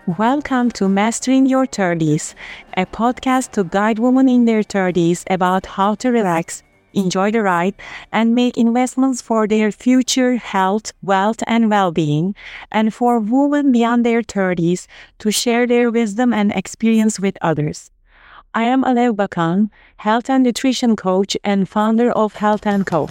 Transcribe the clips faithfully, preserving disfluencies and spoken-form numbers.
Welcome to Mastering Your thirties, a podcast to guide women in their thirties about how to relax, enjoy the ride, and make investments for their future health, wealth, and well-being, and for women beyond their thirties to share their wisdom and experience with others. I am Alev Bakan, health and nutrition coach and founder of Health and Co.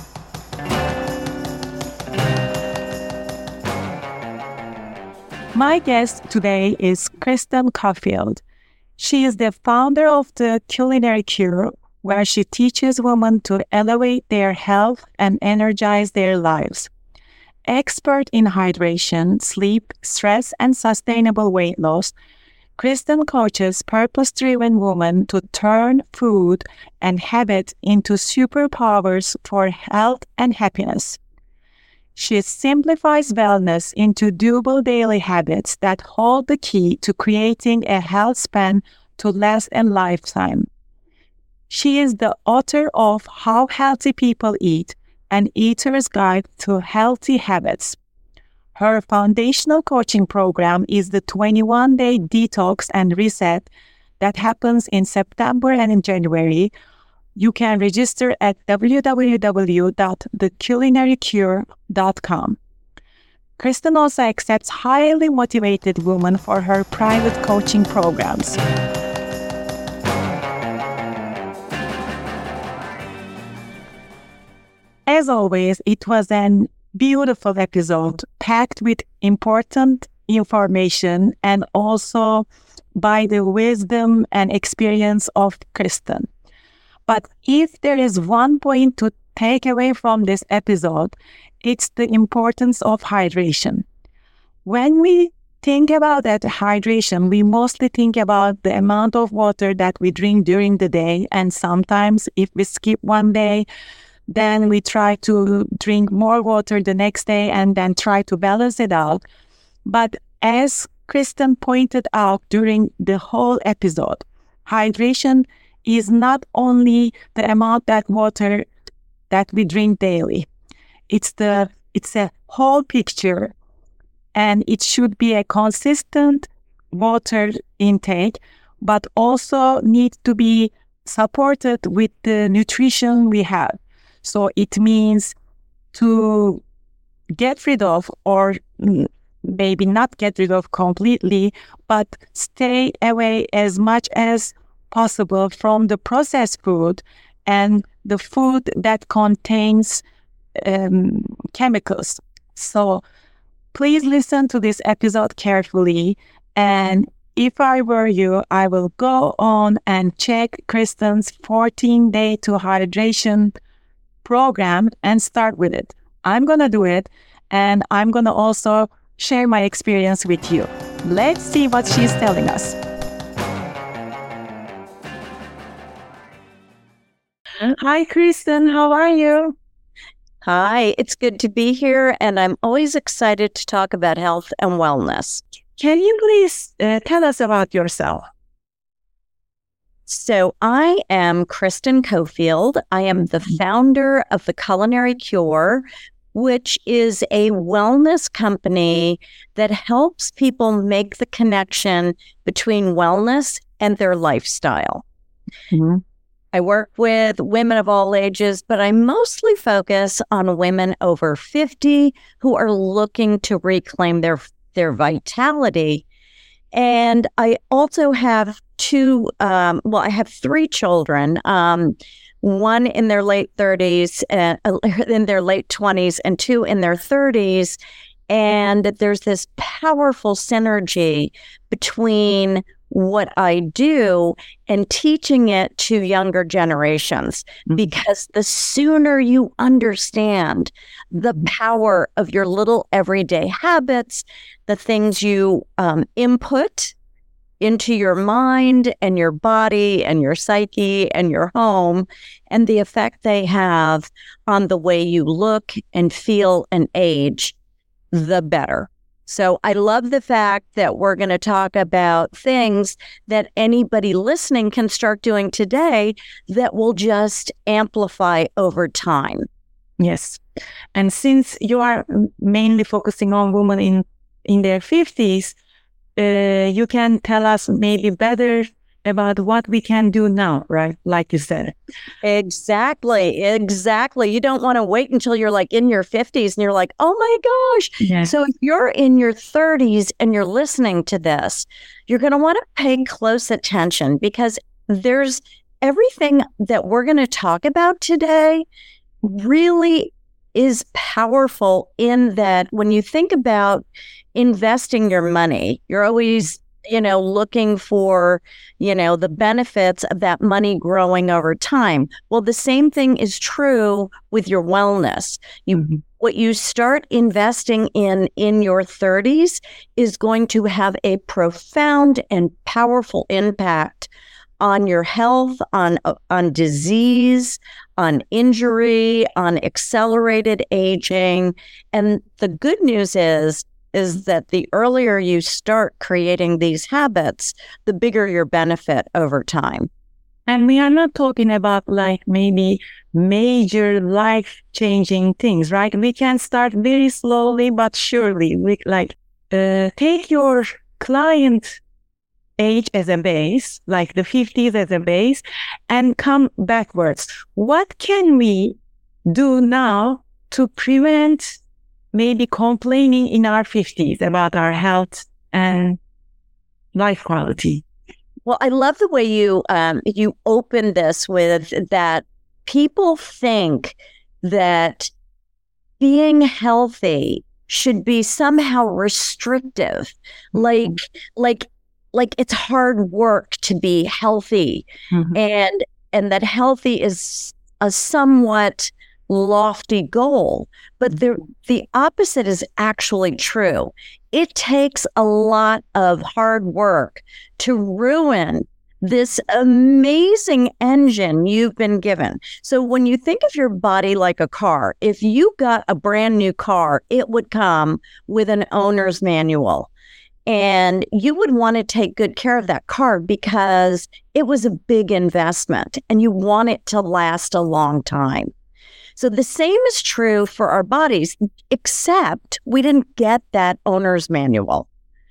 My guest today is Kristen Caulfield. She is the founder of the Culinary Cure, where she teaches women to elevate their health and energize their lives. Expert in hydration, sleep, stress, and sustainable weight loss, Kristen coaches purpose-driven women to turn food and habit into superpowers for health and happiness. She simplifies wellness into doable daily habits that hold the key to creating a health span to last a lifetime. She is the author of How Healthy People Eat, an Eater's Guide to Healthy Habits. Her foundational coaching program is the twenty-one day Detox and Reset that happens in September and in January. You can register at w w w dot the culinary cure dot com. Kristen also accepts highly motivated women for her private coaching programs. As always, it was an beautiful episode packed with important information and also by the wisdom and experience of Kristen. But if there is one point to take away from this episode, it's the importance of hydration. When we think about that hydration, we mostly think about the amount of water that we drink during the day. And sometimes if we skip one day, then we try to drink more water the next day and then try to balance it out. But as Kristen pointed out during the whole episode, hydration is not only the amount that water that we drink daily. It's the it's a whole picture, and it should be a consistent water intake, but also needs to be supported with the nutrition we have. So it means to get rid of, or maybe not get rid of completely, but stay away as much as possible from the processed food and the food that contains um, chemicals. So please listen to this episode carefully. And if I were you, I will go on and check Kristen's fourteen day to hydration program and start with it. I'm going to do it, and I'm going to also share my experience with you. Let's see what she's telling us. Hi, Kristen. How are you? Hi, it's good to be here, and I'm always excited to talk about health and wellness. Can you please uh, tell us about yourself? So I am Kristen Caulfield. I am the founder of the Culinary Cure, which is a wellness company that helps people make the connection between wellness and their lifestyle. Mm-hmm. I work with women of all ages, but I mostly focus on women over fifty who are looking to reclaim their their vitality. And I also have two, um, well, I have three children, um, one in their late thirties, uh, in their late twenties, and two in their thirties. And there's this powerful synergy between what I do and teaching it to younger generations, mm-hmm. because the sooner you understand the power of your little everyday habits, the things you um, input into your mind and your body and your psyche and your home, and the effect they have on the way you look and feel and age, the better. So I love the fact that we're going to talk about things that anybody listening can start doing today that will just amplify over time. Yes. And since you are mainly focusing on women in, in their fifties, uh, you can tell us maybe better about what we can do now, right? Like you said. Exactly. Exactly. You don't want to wait until you're like in your fifties and you're like, oh my gosh. Yeah. So if you're in your thirties and you're listening to this, you're going to want to pay close attention, because there's everything that we're going to talk about today really is powerful in that when you think about investing your money, you're always, you know, looking for, you know, the benefits of that money growing over time. Well, the same thing is true with your wellness. You, mm-hmm. What you start investing in in your thirties is going to have a profound and powerful impact on your health, on on disease, on injury, on accelerated aging. And the good news is, is that the earlier you start creating these habits, the bigger your benefit over time. And we are not talking about like maybe major life-changing things, right? We can start very slowly but surely. We, like uh, take your client age as a base, like the fifties as a base, and come backwards. What can we do now to prevent maybe complaining in our fifties about our health and life quality? Well, I love the way you um, you open this with that people think that being healthy should be somehow restrictive, like like like it's hard work to be healthy, mm-hmm. and and that healthy is a somewhat lofty goal, but the the opposite is actually true. It takes a lot of hard work to ruin this amazing engine you've been given. So when you think of your body like a car, if you got a brand new car, it would come with an owner's manual. And you would want to take good care of that car because it was a big investment and you want it to last a long time. So the same is true for our bodies, except we didn't get that owner's manual.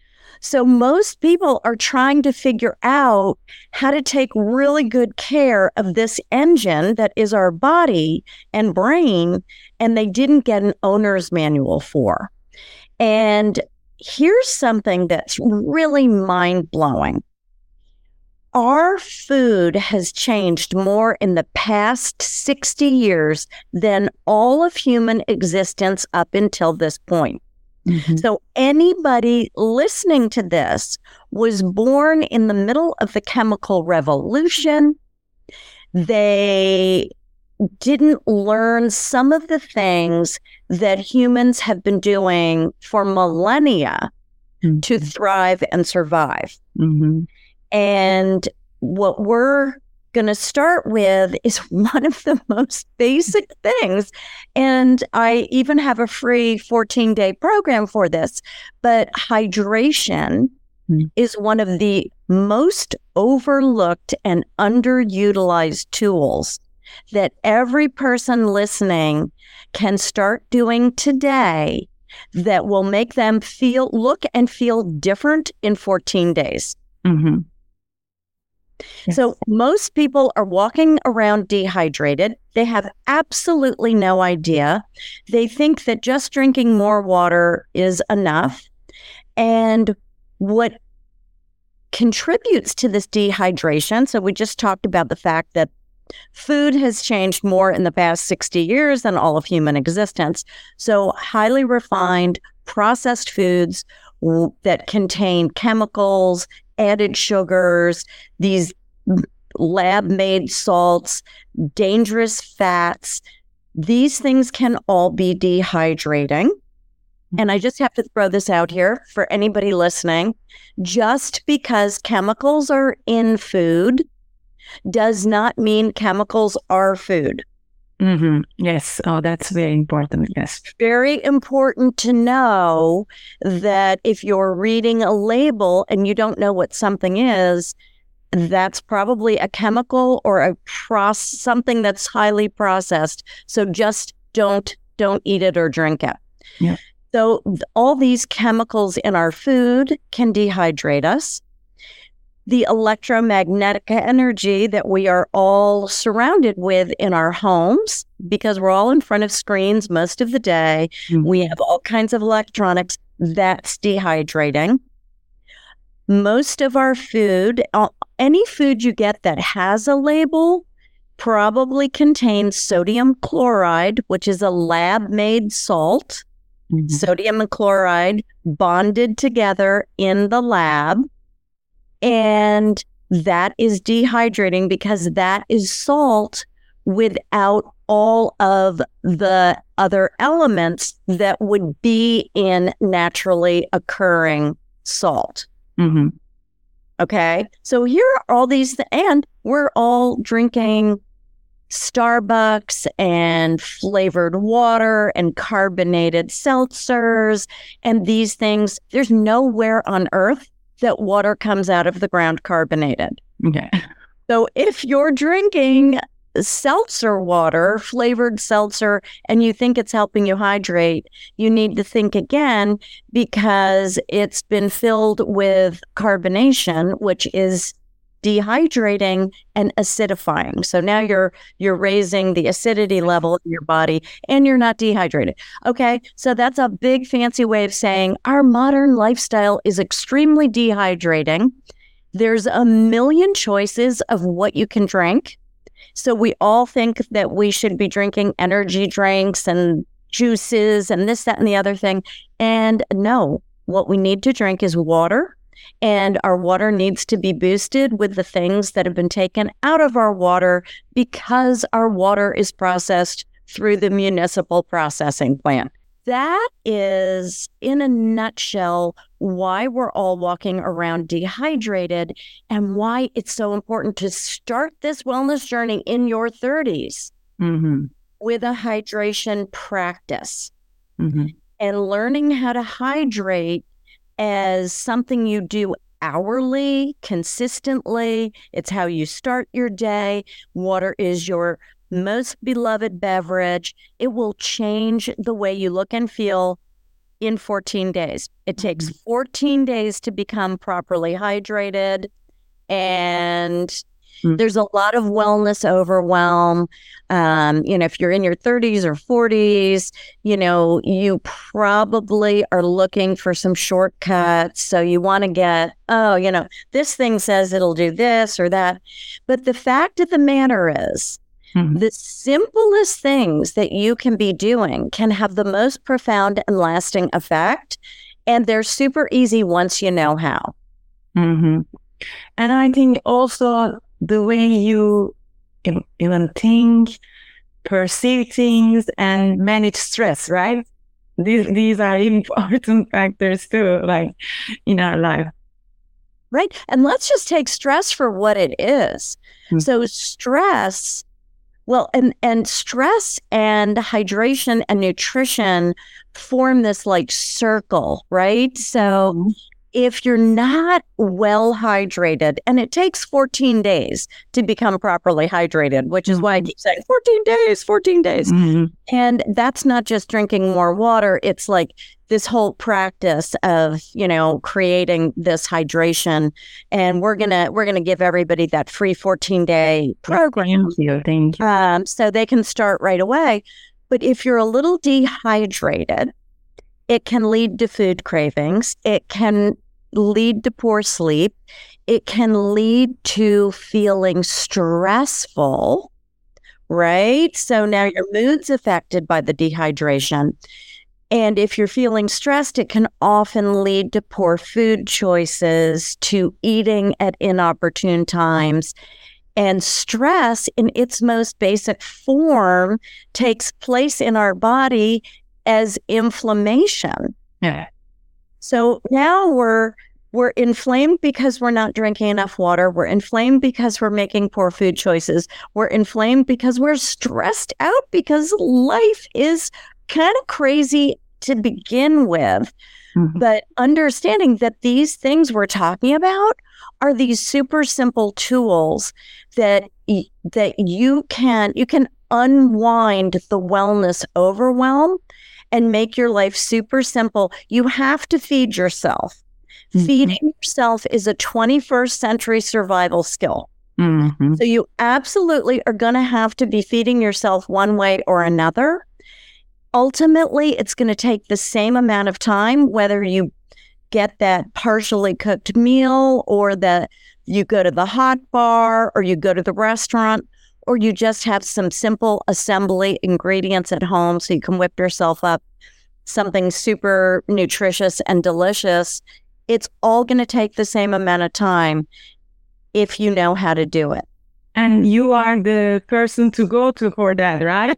So most people are trying to figure out how to take really good care of this engine that is our body and brain, and they didn't get an owner's manual for. And here's something that's really mind-blowing. Our food has changed more in the past sixty years than all of human existence up until this point. Mm-hmm. So anybody listening to this was born in the middle of the chemical revolution. They didn't learn some of the things that humans have been doing for millennia mm-hmm. to thrive and survive. Mm-hmm. And what we're going to start with is one of the most basic things. And I even have a free fourteen-day program for this. But hydration mm-hmm. is one of the most overlooked and underutilized tools that every person listening can start doing today that will make them feel, look and feel different in fourteen days. Mm-hmm. Yes. So most people are walking around dehydrated. They have absolutely no idea. They think that just drinking more water is enough. And what contributes to this dehydration, so we just talked about the fact that food has changed more in the past sixty years than all of human existence. So highly refined, processed foods w- that contain chemicals, added sugars, these lab-made salts, dangerous fats, these things can all be dehydrating. And I just have to throw this out here for anybody listening. Just because chemicals are in food does not mean chemicals are food. Mm-hmm. Yes. Oh, that's very important. Yes. Very important to know that if you're reading a label and you don't know what something is, that's probably a chemical or a proc- something that's highly processed. So just don't don't eat it or drink it. Yeah. So th- all these chemicals in our food can dehydrate us. The electromagnetic energy that we are all surrounded with in our homes, because we're all in front of screens most of the day, mm-hmm. we have all kinds of electronics, that's dehydrating. Most of our food, any food you get that has a label, probably contains sodium chloride, which is a lab-made salt. Mm-hmm. Sodium and chloride bonded together in the lab. And that is dehydrating because that is salt without all of the other elements that would be in naturally occurring salt. Mm-hmm. Okay. So here are all these, th- and we're all drinking Starbucks and flavored water and carbonated seltzers and these things. There's nowhere on earth that water comes out of the ground carbonated. Okay. So if you're drinking seltzer water, flavored seltzer, and you think it's helping you hydrate, you need to think again because it's been filled with carbonation, which is dehydrating and acidifying. So now you're you're raising the acidity level in your body and you're not dehydrated. Okay, so that's a big fancy way of saying our modern lifestyle is extremely dehydrating. There's a million choices of what you can drink. So we all think that we should be drinking energy drinks and juices and this, that, and the other thing. And no, what we need to drink is water. And our water needs to be boosted with the things that have been taken out of our water because our water is processed through the municipal processing plant. That is, in a nutshell, why we're all walking around dehydrated and why it's so important to start this wellness journey in your thirties mm-hmm. with a hydration practice mm-hmm. and learning how to hydrate as something you do hourly, consistently. It's how you start your day. Water is your most beloved beverage. It will change the way you look and feel in fourteen days. It takes fourteen days to become properly hydrated. And mm-hmm. there's a lot of wellness overwhelm. Um, you know, if you're in your thirties or forties, you know, you probably are looking for some shortcuts. So you want to get, oh, you know, this thing says it'll do this or that. But the fact of the matter is, mm-hmm. the simplest things that you can be doing can have the most profound and lasting effect. And they're super easy once you know how. Mm-hmm. And I think also the way you even think, perceive things, and manage stress, right? These these are important factors too, like in our life. Right. And let's just take stress for what it is. Mm-hmm. So stress, well, and, and stress and hydration and nutrition form this like circle, right? So mm-hmm. if you're not well hydrated, and it takes fourteen days to become properly hydrated, which is why I keep saying fourteen days, fourteen days. Mm-hmm. And that's not just drinking more water. It's like this whole practice of, you know, creating this hydration. And we're going to, we're going to give everybody that free fourteen day program. Thank you. Thank you. Um, so they can start right away. But if you're a little dehydrated, it can lead to food cravings. It can lead to poor sleep. It can lead to feeling stressful, right? So now your mood's affected by the dehydration. And if you're feeling stressed, it can often lead to poor food choices, to eating at inopportune times. And stress in its most basic form takes place in our body as inflammation. Yeah. So now we're we're inflamed because we're not drinking enough water. We're inflamed because we're making poor food choices. We're inflamed because we're stressed out because life is kind of crazy to begin with. Mm-hmm. But understanding that these things we're talking about are these super simple tools that that you can you can unwind the wellness overwhelm and make your life super simple. You have to feed yourself. Mm-hmm. Feeding yourself is a twenty-first century survival skill. Mm-hmm. So you absolutely are going to have to be feeding yourself one way or another. Ultimately, it's going to take the same amount of time, whether you get that partially cooked meal or that you go to the hot bar or you go to the restaurant, or you just have some simple assembly ingredients at home so you can whip yourself up something super nutritious and delicious. It's all going to take the same amount of time if you know how to do it. And you are the person to go to for that, right?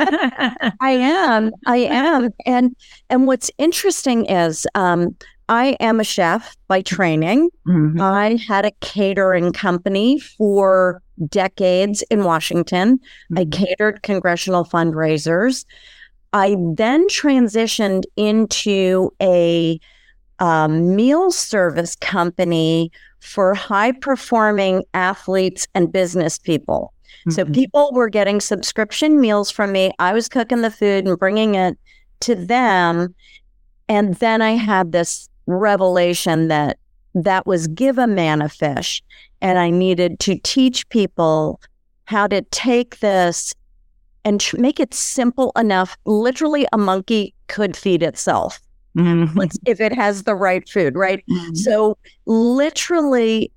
I am. I am. And and what's interesting is um, I am a chef by training. Mm-hmm. I had a catering company for decades in Washington. Mm-hmm. I catered congressional fundraisers. I then transitioned into a um, meal service company for high-performing athletes and business people. Mm-hmm. So people were getting subscription meals from me. I was cooking the food and bringing it to them. And then I had this revelation that that was give a man a fish. And I needed to teach people how to take this and tr- make it simple enough. Literally, a monkey could feed itself. Mm-hmm. If it has the right food, right? Mm-hmm. So literally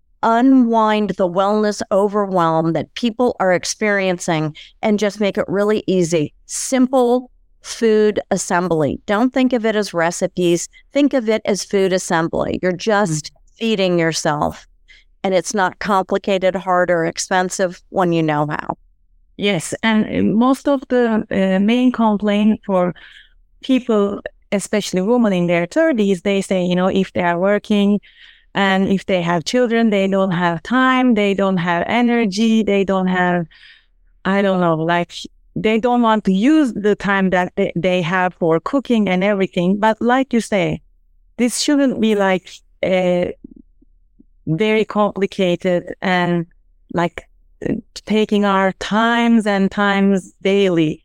unwind the wellness overwhelm that people are experiencing and just make it really easy. Simple food assembly. Don't think of it as recipes. Think of it as food assembly. You're just mm-hmm. feeding yourself, and it's not complicated, hard, or expensive when you know how. Yes, and most of the uh, main complaint for people, especially women in their thirties, they say, you know, if they are working and if they have children, they don't have time, they don't have energy, they don't have, I don't know, like they don't want to use the time that they, they have for cooking and everything. But like you say, this shouldn't be like uh, very complicated and like taking our times and times daily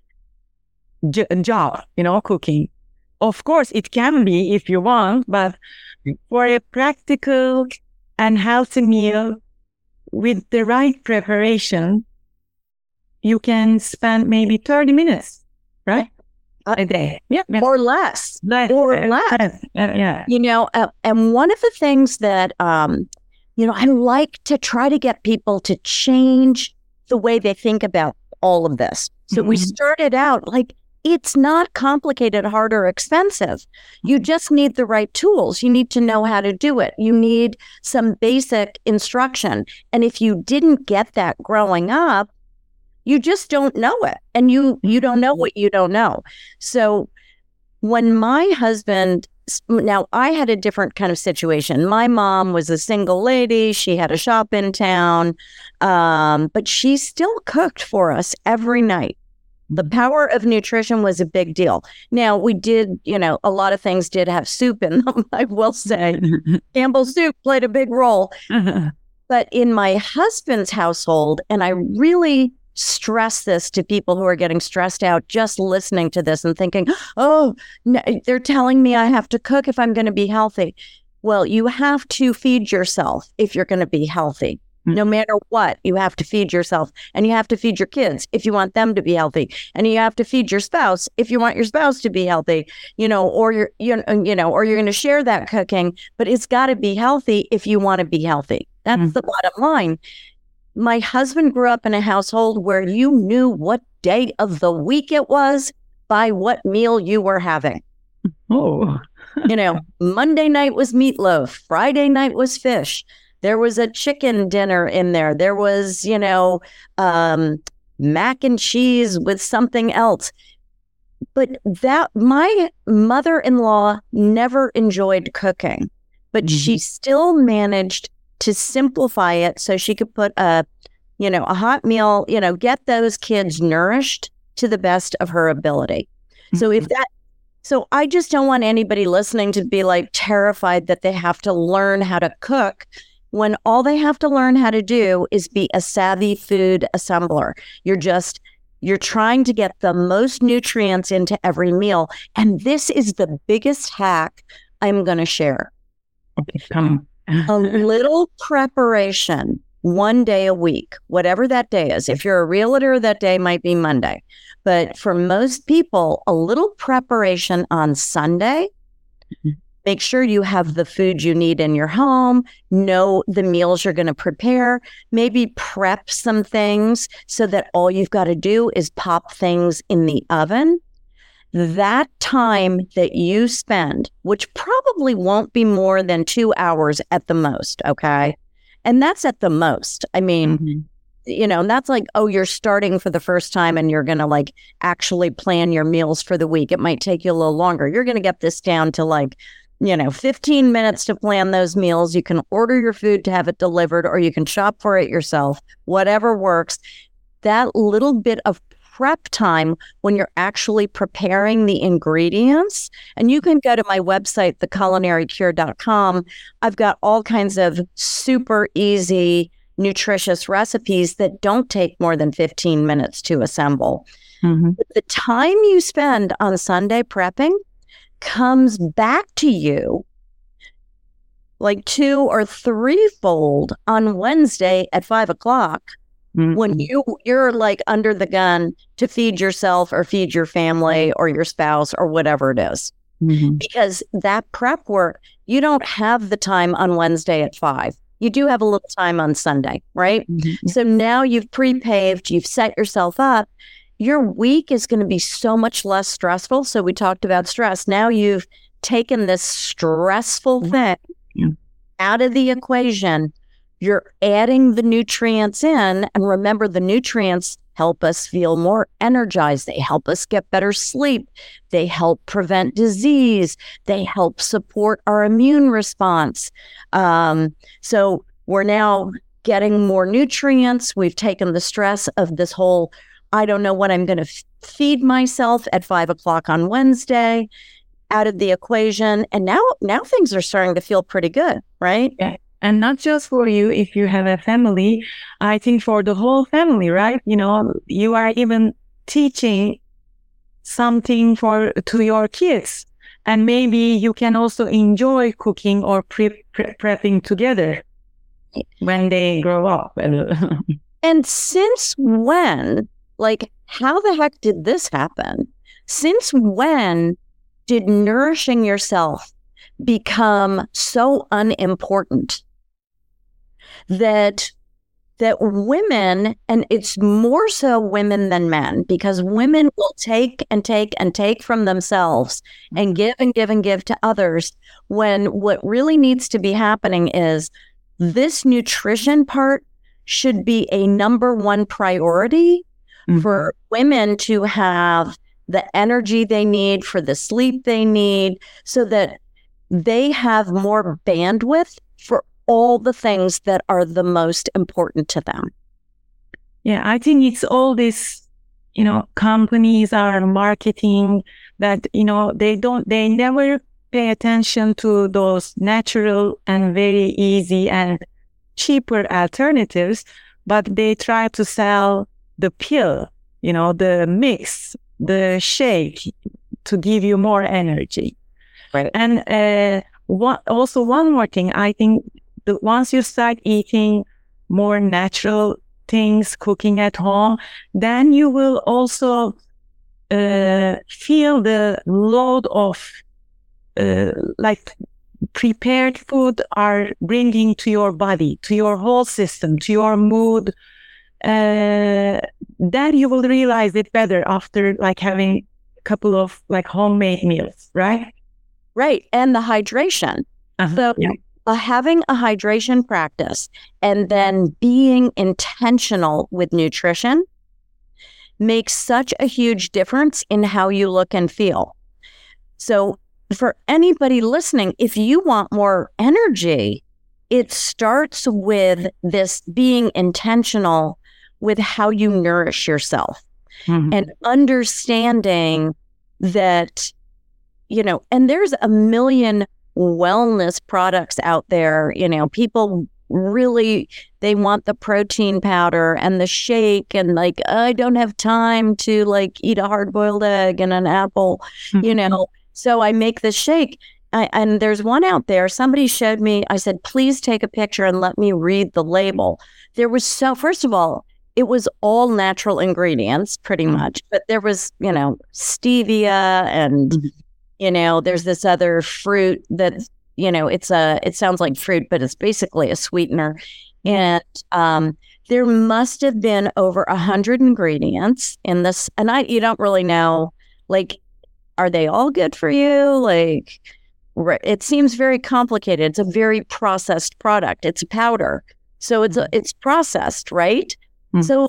j- job, you know, cooking. Of course, it can be if you want, but for a practical and healthy meal with the right preparation, you can spend maybe thirty minutes, right? Uh, a day. Yeah. Or less. less. Or less. Uh, yeah. You know, uh, and one of the things that, um, you know, I like to try to get people to change the way they think about all of this. So mm-hmm. we started out like, it's not complicated, hard, or expensive. You just need the right tools. You need to know how to do it. You need some basic instruction. And if you didn't get that growing up, you just don't know it. And you you don't know what you don't know. So when my husband, now I had a different kind of situation. My mom was a single lady. She had a shop in town, um, but she still cooked for us every night. The power of nutrition was a big deal. Now, we did, you know, a lot of things did have soup in them, I will say. Campbell's soup played a big role. Uh-huh. But in my husband's household, and I really stress this to people who are getting stressed out just listening to this and thinking, oh, no, they're telling me I have to cook if I'm going to be healthy. Well, you have to feed yourself if you're going to be healthy. No matter what, you have to feed yourself, and you have to feed your kids if you want them to be healthy, and you have to feed your spouse if you want your spouse to be healthy, you know, or you're, you you know, or you're going to share that cooking, but it's got to be healthy if you want to be healthy. That's mm-hmm. the bottom line. My husband grew up in a household where you knew what day of the week it was by what meal you were having. Oh, you know, Monday night was meatloaf, Friday night was fish. There was a chicken dinner in there. There was, you know, um, mac and cheese with something else. But that my mother-in-law never enjoyed cooking, but mm-hmm. she still managed to simplify it so she could put a, you know, a hot meal, you know, get those kids nourished to the best of her ability. Mm-hmm. So if that, so I just don't want anybody listening to be like terrified that they have to learn how to cook, when all they have to learn how to do is be a savvy food assembler. You're just You're trying to get the most nutrients into every meal. And this is the biggest hack I'm going to share. Okay, come on. A little preparation one day a week, whatever that day is. If you're a realtor, that day might be Monday. But for most people, a little preparation on Sunday, mm-hmm. Make sure you have the food you need in your home, know the meals you're going to prepare, maybe prep some things so that all you've got to do is pop things in the oven. That time that you spend, which probably won't be more than two hours at the most, okay? And that's at the most. I mean, mm-hmm. you know, and that's like, oh, you're starting for the first time and you're going to like actually plan your meals for the week. It might take you a little longer. You're going to get this down to like, you know, fifteen minutes to plan those meals. You can order your food to have it delivered, or you can shop for it yourself, whatever works. That little bit of prep time when you're actually preparing the ingredients, and you can go to my website, the culinary cure dot com. I've got all kinds of super easy, nutritious recipes that don't take more than fifteen minutes to assemble. Mm-hmm. But the time you spend on Sunday prepping comes back to you like two or threefold on Wednesday at five o'clock mm-hmm. when you, you're like under the gun to feed yourself or feed your family or your spouse or whatever it is. Mm-hmm. Because that prep work, you don't have the time on Wednesday at five. You do have a little time on Sunday, right? Mm-hmm. So now you've pre-paved, you've set yourself up. Your week is going to be so much less stressful. So we talked about stress. Now you've taken this stressful thing yeah. out of the equation. You're adding the nutrients in. And remember, the nutrients help us feel more energized. They help us get better sleep. They help prevent disease. They help support our immune response. Um, so we're now getting more nutrients. We've taken the stress of this whole I don't know what I'm going to f- feed myself at five o'clock on Wednesday out of the equation. And now, now things are starting to feel pretty good, right? Yeah. And not just for you, if you have a family, I think for the whole family, right? You know, you are even teaching something for to your kids. And maybe you can also enjoy cooking or pre- pre- prepping together when they grow up. And since when? Like, how the heck did this happen? Since when did nourishing yourself become so unimportant that that women, and it's more so women than men, because women will take and take and take from themselves and give and give and give to others, when what really needs to be happening is this nutrition part should be a number one priority mm-hmm. for women to have the energy they need, for the sleep they need, so that they have more bandwidth for all the things that are the most important to them. Yeah, I think it's all this, you know, companies are marketing that, you know, they don't, they never pay attention to those natural and very easy and cheaper alternatives, but they try to sell the pill, you know, the mix, the shake to give you more energy. Right. And uh, one, also one more thing, I think the, once you start eating more natural things, cooking at home, then you will also uh, feel the load of uh, like prepared food are bringing to your body, to your whole system, to your mood. Uh, then you will realize it better after like having a couple of like homemade meals, right? Right. And the hydration. Uh-huh. So yeah. uh, having a hydration practice and then being intentional with nutrition makes such a huge difference in how you look and feel. So for anybody listening, if you want more energy, it starts with this being intentional with how you nourish yourself mm-hmm. and understanding that, you know, and there's a million wellness products out there. You know, people really, they want the protein powder and the shake, and like, I don't have time to like eat a hard-boiled egg and an apple, mm-hmm. you know. So I make this shake. I, and there's one out there, somebody showed me, I said, please take a picture and let me read the label. There was so, first of all, it was all natural ingredients pretty much, but there was, you know, stevia and, mm-hmm. you know, there's this other fruit that, you know, it's a, it sounds like fruit, but it's basically a sweetener. And um, there must have been over a hundred ingredients in this. And I, you don't really know, like, are they all good for you? Like, it seems very complicated. It's a very processed product. It's a powder. So it's a, it's processed, right? Mm. So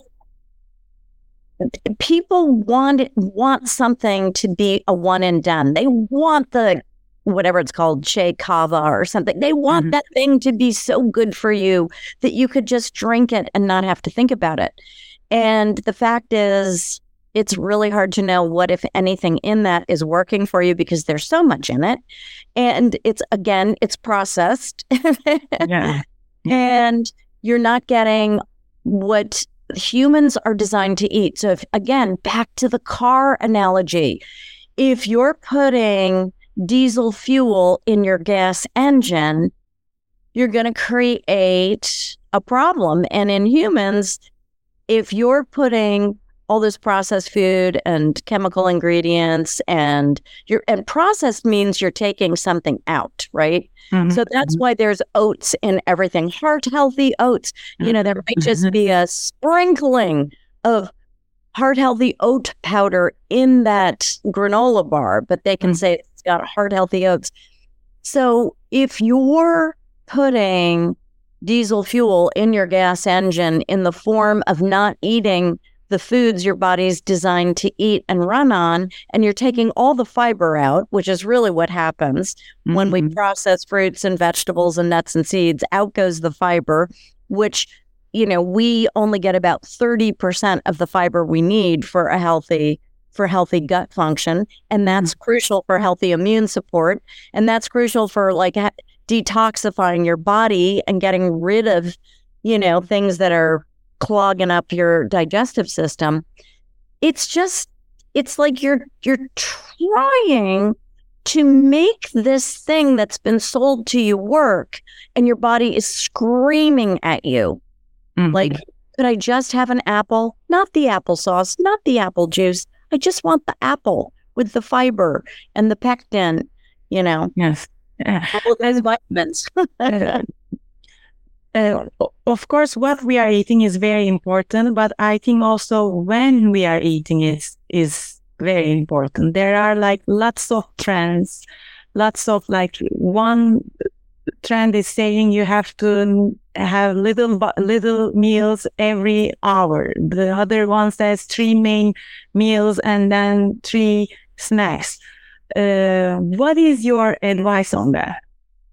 people want want something to be a one and done. They want the, whatever it's called, Shea Kava or something. They want mm-hmm. that thing to be so good for you that you could just drink it and not have to think about it. And the fact is, it's really hard to know what, if anything, in that is working for you because there's so much in it. And it's, again, it's processed. yeah. And you're not getting what humans are designed to eat. So, if, again, back to the car analogy, if you're putting diesel fuel in your gas engine, you're going to create a problem. And in humans, if you're putting all this processed food and chemical ingredients, and you're, and processed means you're taking something out, right? Mm-hmm. So that's why there's oats in everything, heart healthy oats. You know, there might just be a sprinkling of heart healthy oat powder in that granola bar, but they can mm-hmm. say it's got heart healthy oats. So if you're putting diesel fuel in your gas engine in the form of not eating the foods your body's designed to eat and run on, and you're taking all the fiber out, which is really what happens mm-hmm. when we process fruits and vegetables and nuts and seeds. Out goes the fiber, which, you know, we only get about thirty percent of the fiber we need for a healthy, for healthy gut function. And that's mm-hmm. crucial for healthy immune support. And that's crucial for like ha- detoxifying your body and getting rid of, you know, things that are clogging up your digestive system. It's just, it's like you're you're trying to make this thing that's been sold to you work, and your body is screaming at you. Mm-hmm. Like, could I just have an apple? Not the applesauce, not the apple juice. I just want the apple with the fiber and the pectin, you know. Yes. All those vitamins. uh, Uh, of course, what we are eating is very important, but I think also when we are eating is is very important. There are like lots of trends, lots of like one trend is saying you have to have little little meals every hour. The other one says three main meals and then three snacks. Uh, what is your advice on that?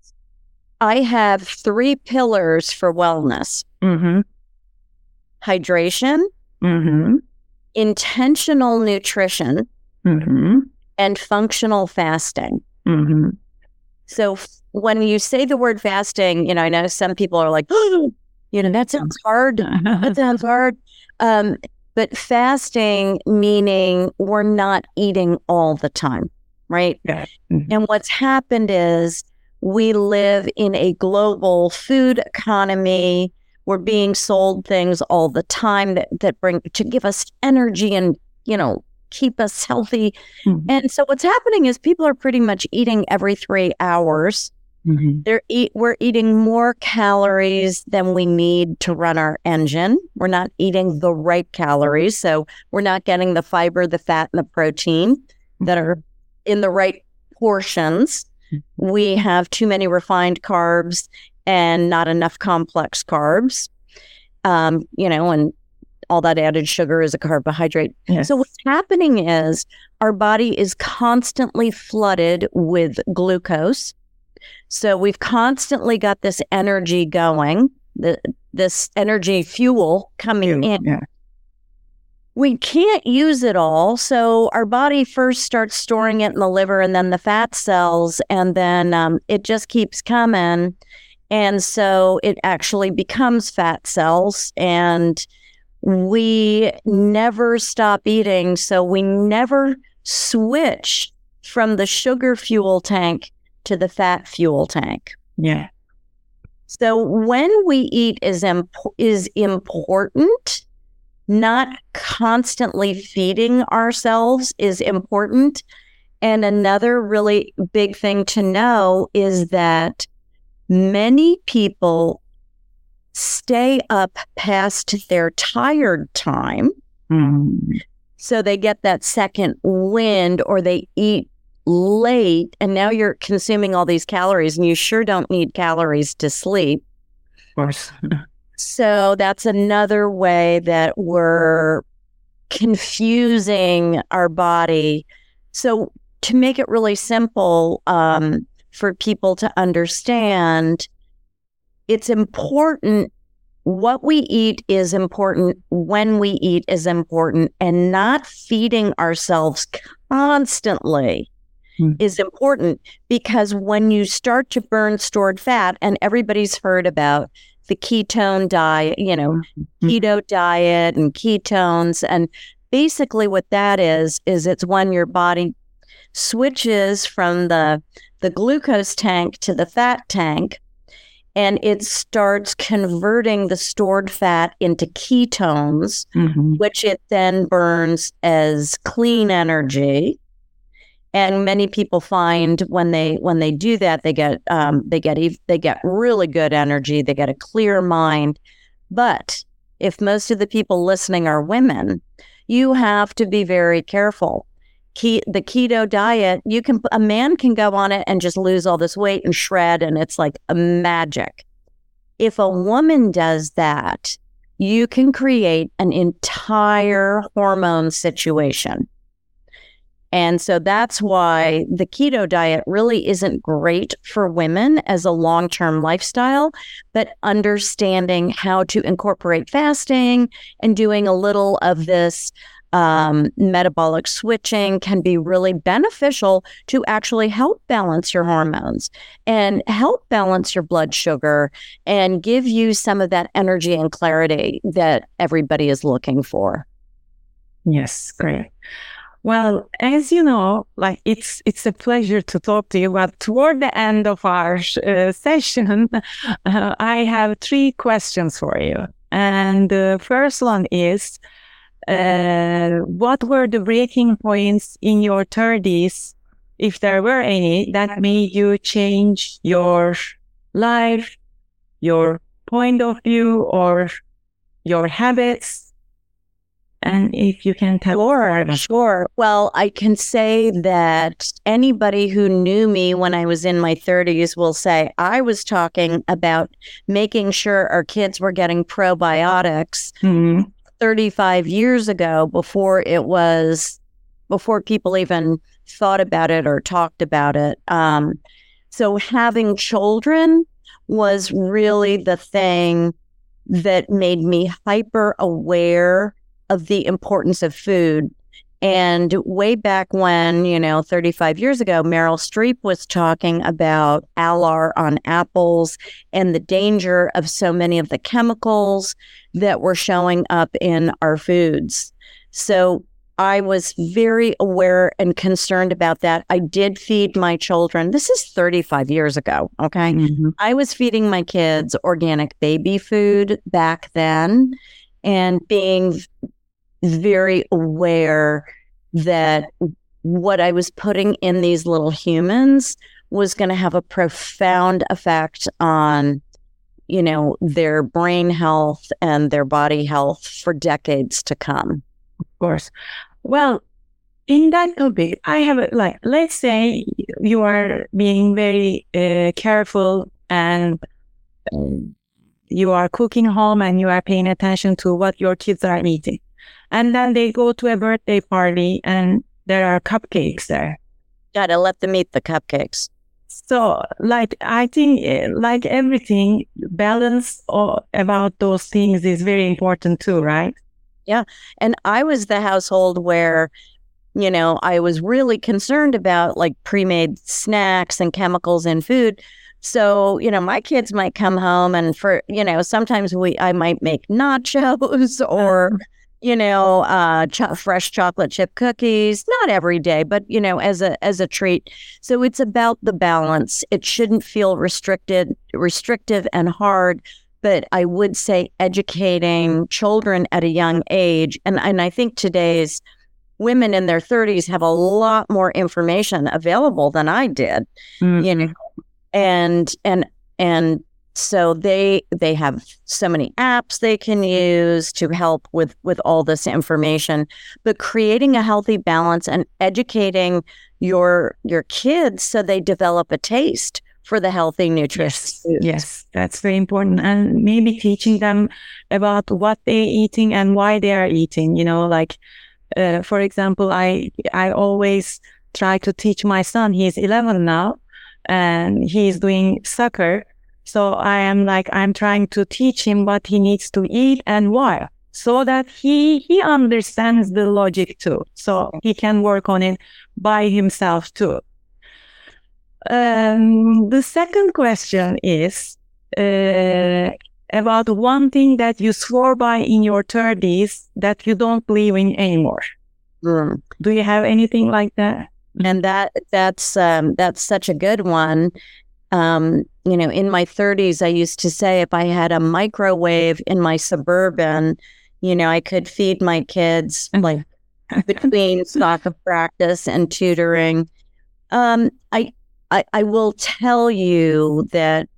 I have three pillars for wellness. Mm-hmm. Hydration, mm-hmm. intentional nutrition, mm-hmm. and functional fasting. Mm-hmm. So f- when you say the word fasting, you know, I know some people are like, oh, you know, that sounds hard. That sounds hard. Um, but fasting meaning we're not eating all the time, right? Yeah. Mm-hmm. And what's happened is we live in a global food economy. We're being sold things all the time that, that bring to give us energy and, you know, keep us healthy. Mm-hmm. And so what's happening is people are pretty much eating every three hours. Mm-hmm. They're eat, we're eating more calories than we need to run our engine. We're not eating the right calories. So we're not getting the fiber, the fat, and the protein mm-hmm. that are in the right portions. We have too many refined carbs and not enough complex carbs, um, you know, and all that added sugar is a carbohydrate. Yes. So what's happening is our body is constantly flooded with glucose. So we've constantly got this energy going, the, this energy fuel coming yeah. in. Yeah. We can't use it all. So our body first starts storing it in the liver and then the fat cells, and then um, it just keeps coming. And so it actually becomes fat cells, and we never stop eating. So we never switch from the sugar fuel tank to the fat fuel tank. Yeah. So when we eat is imp- is important. Not constantly feeding ourselves is important. And another really big thing to know is that many people stay up past their tired time. Mm-hmm. So they get that second wind, or they eat late, and now you're consuming all these calories, and you sure don't need calories to sleep. Of course. So that's another way that we're confusing our body. So to make it really simple um, for people to understand, it's important. What we eat is important. When we eat is important. And not feeding ourselves constantly mm. is important, because when you start to burn stored fat, and everybody's heard about the ketone diet, you know, mm-hmm. keto diet and ketones. And basically what that is, is it's when your body switches from the, the glucose tank to the fat tank, and it starts converting the stored fat into ketones, mm-hmm. which it then burns as clean energy. And many people find when they when they do that, they get um, they get they get really good energy. They get a clear mind. But if most of the people listening are women, you have to be very careful. Ke- the keto diet, you can a man can go on it and just lose all this weight and shred, and it's like a magic. If a woman does that, you can create an entire hormone situation. And so that's why the keto diet really isn't great for women as a long-term lifestyle, but understanding how to incorporate fasting and doing a little of this um, metabolic switching can be really beneficial to actually help balance your hormones and help balance your blood sugar and give you some of that energy and clarity that everybody is looking for. Yes, great. Well, as you know, like it's it's a pleasure to talk to you. But toward the end of our uh, session, uh, I have three questions for you. And the first one is, uh, what were the breaking points in your thirties, if there were any, that made you change your life, your point of view, or your habits? And if you can tell. Sure, sure. Well, I can say that anybody who knew me when I was in my thirties will say I was talking about making sure our kids were getting probiotics mm-hmm. thirty-five years ago, before it was, before people even thought about it or talked about it. Um, so having children was really the thing that made me hyper aware of the importance of food. And way back when, you know, thirty-five years ago, Meryl Streep was talking about Alar on apples and the danger of so many of the chemicals that were showing up in our foods. So I was very aware and concerned about that. I did feed my children. This is thirty-five years ago, okay? Mm-hmm. I was feeding my kids organic baby food back then, and being very aware that what I was putting in these little humans was going to have a profound effect on, you know, their brain health and their body health for decades to come. Of course. Well, in that topic, I have a, like, let's say you are being very uh, careful and um, you are cooking home and you are paying attention to what your kids are eating. And then they go to a birthday party and there are cupcakes there. Gotta let them eat the cupcakes. So, like, I think, like everything, balance or about those things is very important too, right? Yeah. And I was the household where, you know, I was really concerned about like pre-made snacks and chemicals in food. So, you know, my kids might come home and for, you know, sometimes we, I might make nachos or, you know, uh, cho- fresh chocolate chip cookies, not every day, but, you know, as a, as a treat. So it's about the balance. It shouldn't feel restricted, restrictive and hard, but I would say educating children at a young age. And, and I think today's women in their thirties have a lot more information available than I did, mm-hmm. you know, and, and, and so they, they have so many apps they can use to help with, with all this information, but creating a healthy balance and educating your, your kids so they develop a taste for the healthy, nutritious yes, yes, that's very important. And maybe teaching them about what they're eating and why they are eating, you know, like, uh, for example, I, I always try to teach my son, he's eleven now, and he's doing soccer. So I am like, I'm trying to teach him what he needs to eat and why, so that he, he understands the logic too. So he can work on it by himself too. Um, the second question is uh, about one thing that you swore by in your thirties that you don't believe in anymore. Mm. Do you have anything like that? And that that's um, that's such a good one. Um, you know, in my thirties, I used to say if I had a microwave in my Suburban, you know, I could feed my kids like between soccer practice and tutoring. Um, I, I I will tell you that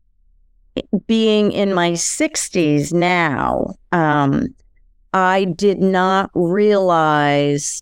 being in my sixties now, um, I did not realize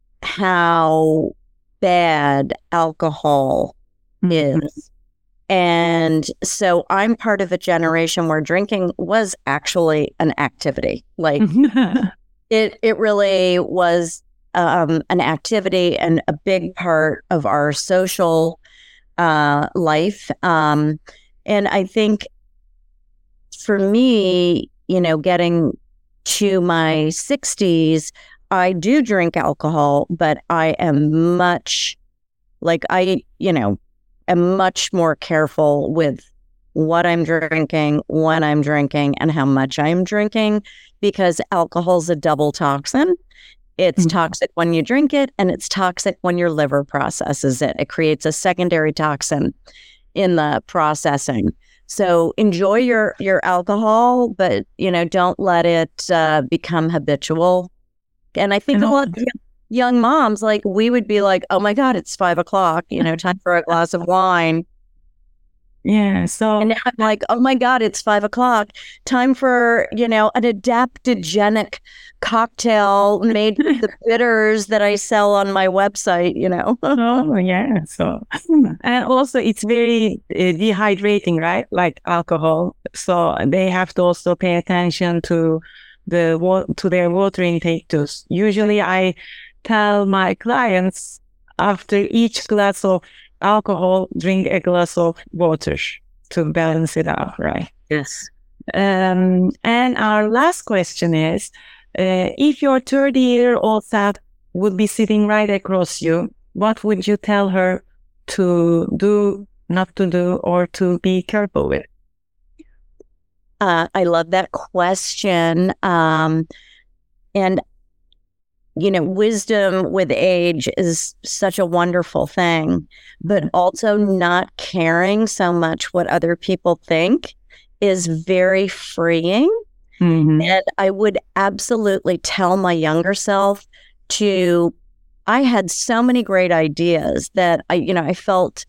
how bad alcohol mm-hmm. is. And so I'm part of a generation where drinking was actually an activity. Like it, it really was um, an activity and a big part of our social uh, life. Um, and I think for me, you know, getting to my sixties, I do drink alcohol, but I am much like I, you know, am much more careful with what I'm drinking, when I'm drinking, and how much I'm drinking, because alcohol is a double toxin. It's mm-hmm. toxic when you drink it, and it's toxic when your liver processes it. It creates a secondary toxin in the processing. So enjoy your, your alcohol, but, you know, don't let it uh, become habitual. And I think and a lot of young moms, like we would be like, oh my God, it's five o'clock, you know, time for a glass of wine. Yeah. So, and now I'm like, oh my God, it's five o'clock. Time for, you know, an adaptogenic cocktail made with the bitters that I sell on my website, you know. Oh, yeah. So, and also it's very uh, dehydrating, right? Like alcohol. So they have to also pay attention to the wa- to their water intake too. Usually I tell my clients after each glass of alcohol, drink a glass of water to balance it out, right? Yes. Um, and our last question is, uh, if your thirty-year-old self would be sitting right across you, what would you tell her to do, not to do, or to be careful with? Uh, I love that question. Um, and you know, wisdom with age is such a wonderful thing, but also not caring so much what other people think is very freeing. Mm-hmm. And I would absolutely tell my younger self to, I had so many great ideas that I, you know, I felt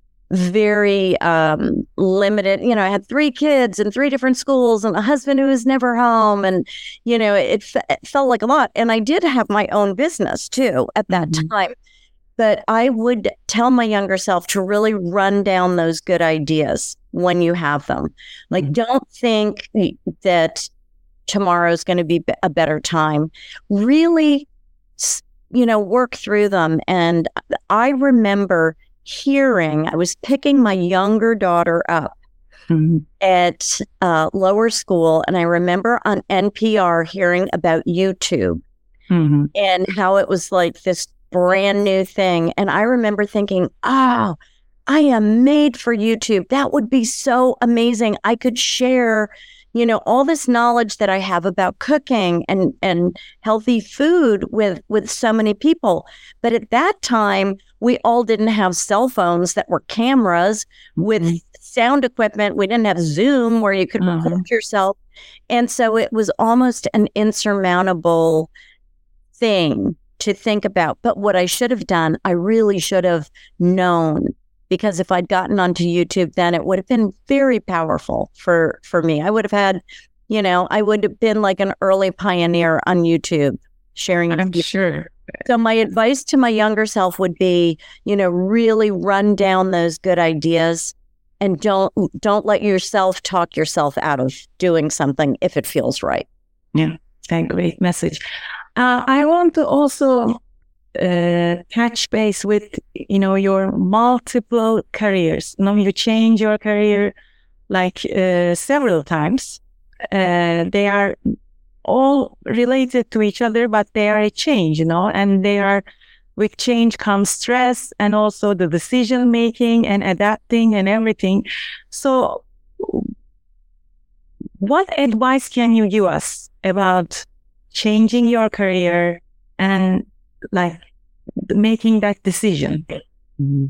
very um, limited. You know, I had three kids in three different schools and a husband who was never home. And, you know, it, f- it felt like a lot. And I did have my own business too at that mm-hmm. time. But I would tell my younger self to really run down those good ideas when you have them. Like, mm-hmm. don't think that tomorrow's going to be a better time. Really, you know, work through them. And I remember hearing, I was picking my younger daughter up mm-hmm. at uh, lower school, and I remember on N P R hearing about YouTube mm-hmm. and how it was like this brand new thing. And I remember thinking, oh, I am made for YouTube. That would be so amazing. I could share, you know, all this knowledge that I have about cooking and, and healthy food with, with so many people. But at that time, we all didn't have cell phones that were cameras with mm-hmm. sound equipment. We didn't have Zoom where you could mm-hmm. record yourself. And so it was almost an insurmountable thing to think about. But what I should have done, I really should have known, because if I'd gotten onto YouTube, then it would have been very powerful for, for me. I would have had, you know, I would have been like an early pioneer on YouTube sharing. I'm sure. So my advice to my younger self would be, you know, really run down those good ideas and don't, don't let yourself talk yourself out of doing something if it feels right. Yeah, thank you. Great message. Uh, I want to also uh, touch base with, you know, your multiple careers. You know, you change your career like uh, several times. Uh, they are all related to each other, but they are a change, you know, and they are, with change comes stress and also the decision making and adapting and everything. So what advice can you give us about changing your career and like making that decision? Mm-hmm.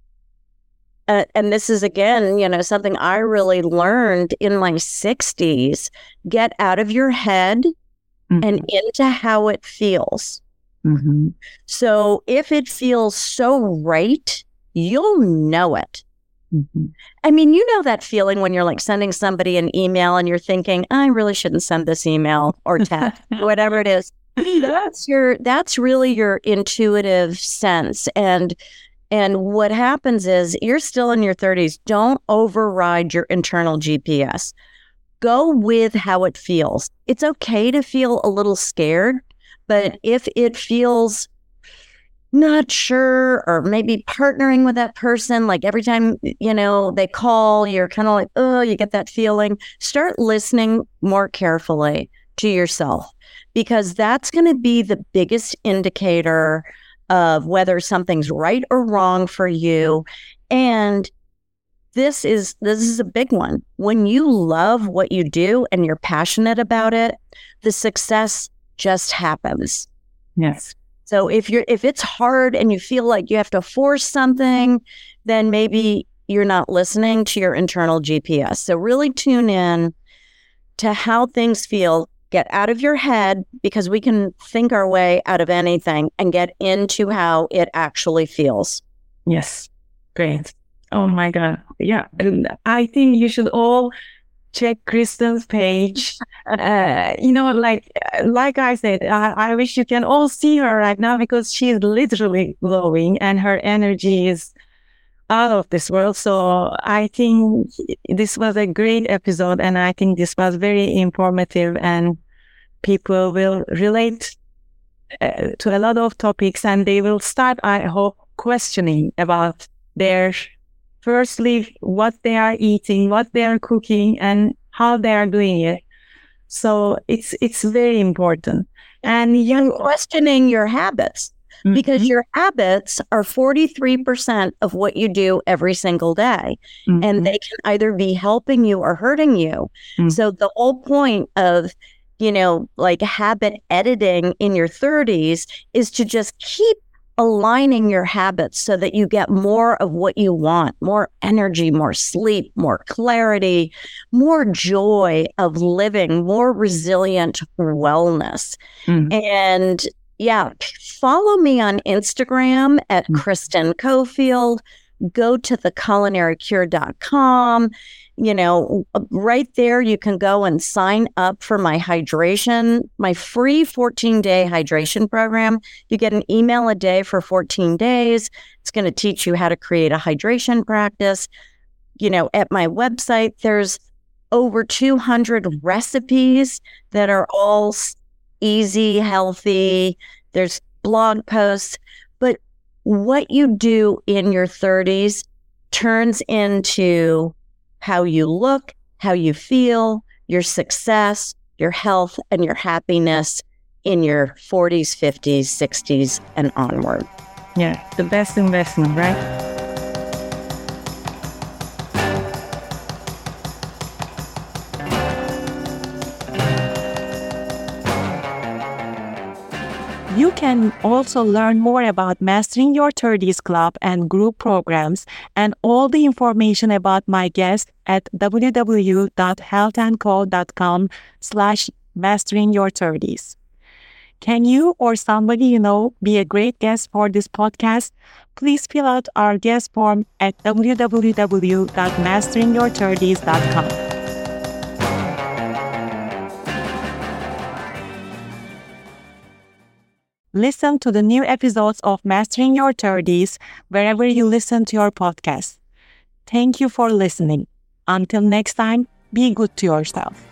Uh, and this is, again, you know, something I really learned in my sixties. Get out of your head mm-hmm. and into how it feels. Mm-hmm. So if it feels so right, you'll know it. Mm-hmm. I mean, you know that feeling when you're like sending somebody an email and you're thinking, I really shouldn't send this email or text, whatever it is. That's your, that's really your intuitive sense. And And what happens is you're still in your thirties. Don't override your internal G P S. Go with how it feels. It's okay to feel a little scared, but if it feels not sure, or maybe partnering with that person, like every time, you know, they call, you're kind of like, oh, you get that feeling. Start listening more carefully to yourself, because that's going to be the biggest indicator of whether something's right or wrong for you. And this is this is a big one. When you love what you do and you're passionate about it, the success just happens. Yes. So if you're if it's hard and you feel like you have to force something, then maybe you're not listening to your internal G P S. So really tune in to how things feel. Get out of your head, because we can think our way out of anything, and get into how it actually feels. Yes. Great. Oh my God. Yeah. I think you should all check Kristen's page. Uh, you know, like, like I said, I, I wish you can all see her right now, because she's literally glowing and her energy is out of this world. So I think this was a great episode, and I think this was very informative, and people will relate uh, to a lot of topics, and they will start, I hope, questioning about their, firstly, what they are eating, what they are cooking, and how they are doing it. So it's it's very important. And you're questioning your habits. Mm-hmm. Because your habits are forty-three percent of what you do every single day. Mm-hmm. And they can either be helping you or hurting you. Mm-hmm. So the whole point of, you know, like habit editing in your thirties is to just keep aligning your habits so that you get more of what you want, more energy, more sleep, more clarity, more joy of living, more resilient wellness. Mm-hmm. And yeah, follow me on Instagram at mm-hmm. Kristen Cofield. Go to the culinary cure dot com. You know, right there, you can go and sign up for my hydration, my free fourteen-day hydration program. You get an email a day for fourteen days. It's going to teach you how to create a hydration practice. You know, at my website, there's over two hundred recipes that are all easy, healthy. There's blog posts. But what you do in your thirties turns into how you look, how you feel, your success, your health, and your happiness in your forties, fifties, sixties, and onward. Yeah, the best investment, right? can also learn more about Mastering Your thirties Club and group programs and all the information about my guest at www.healthandco.com slash mastering your thirties. Can you or somebody you know be a great guest for this podcast? Please fill out our guest form at w w w dot mastering your thirties dot com. Listen to the new episodes of Mastering Your thirties wherever you listen to your podcast. Thank you for listening. Until next time, be good to yourself.